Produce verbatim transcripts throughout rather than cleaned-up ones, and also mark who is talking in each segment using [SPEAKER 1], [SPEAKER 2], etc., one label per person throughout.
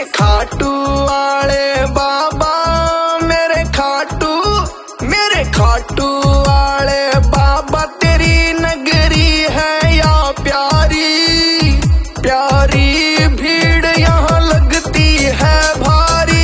[SPEAKER 1] मेरे खाटू वाले बाबा, मेरे खाटू मेरे खाटू वाले बाबा, तेरी नगरी है या प्यारी प्यारी, भीड़ यहाँ लगती है भारी।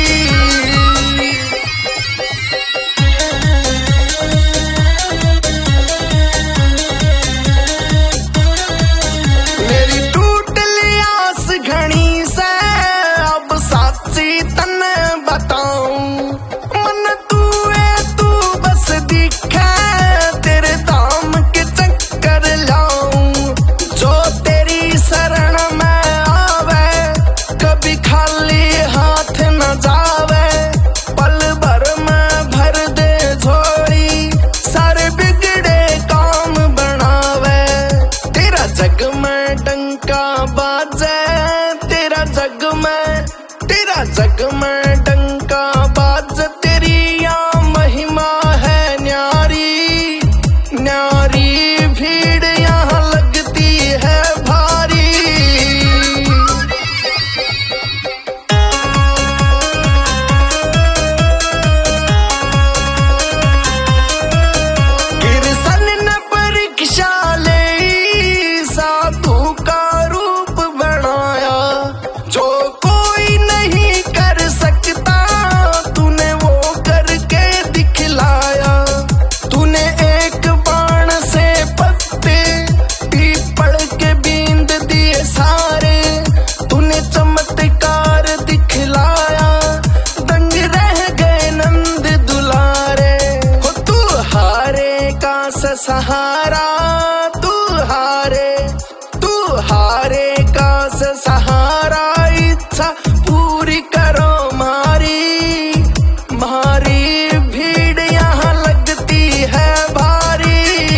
[SPEAKER 1] मेरी टूट लियास घनी से अब साची तने बताऊं, मन तू है तू बस दिखे, तेरे दाम के चक्कर लाऊं। जो तेरी शरण में आवे कभी खाली हाथ न जावे, पल भर में भर दे झोली, सारे बिगड़े काम बनावे। तेरा जग में डंका बाजे, तेरा जग में तेरा जग में डंका बाज, तेरी यहाँ महिमा है न्यारी न्यारी, भीड़ यहाँ लगती है भारी। गिरसन ने परीक्षा ले साधु का रूप बनाया, जो कोई नहीं कर सकता तूने वो करके दिखलाया। तूने एक बाण से पत्ते पीपल के बींद दिए सारे, तूने चमत्कार दिखलाया, दंग रह गए नंद दुलारे। हो तू हारे का स सहारा, तू हारे तू हारे का स सहारा, इच्छा पूरी करो मारी मारी, भीड़ यहाँ लगती है भारी।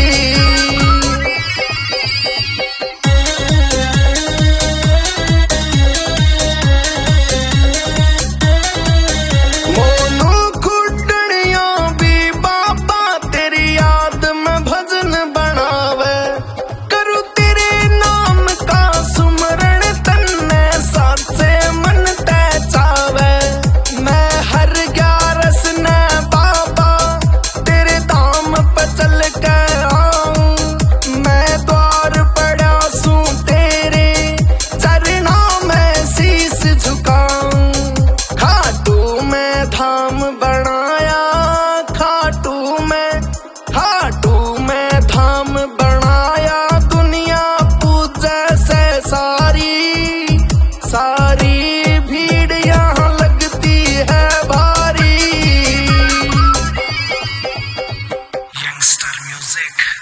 [SPEAKER 1] मोनू खुटनियों भी बाबा तेरी याद में भजन बनावे, करू तेरे नाम का सुमरण, तन्ने साचे मन ते चावे। मैं हर ग्यारस ने बाबा तेरे दाम पे चल के आऊं, मैं द्वार पड़ा सू तेरे चरणों में शीस झुकाऊं। खाटू में धाम बनाया, खाटू में खाटू में धाम बनाया, दुनिया पूजे से सारी सारी, भीड़ यहाँ लगती है भारी।
[SPEAKER 2] Youngstar Music.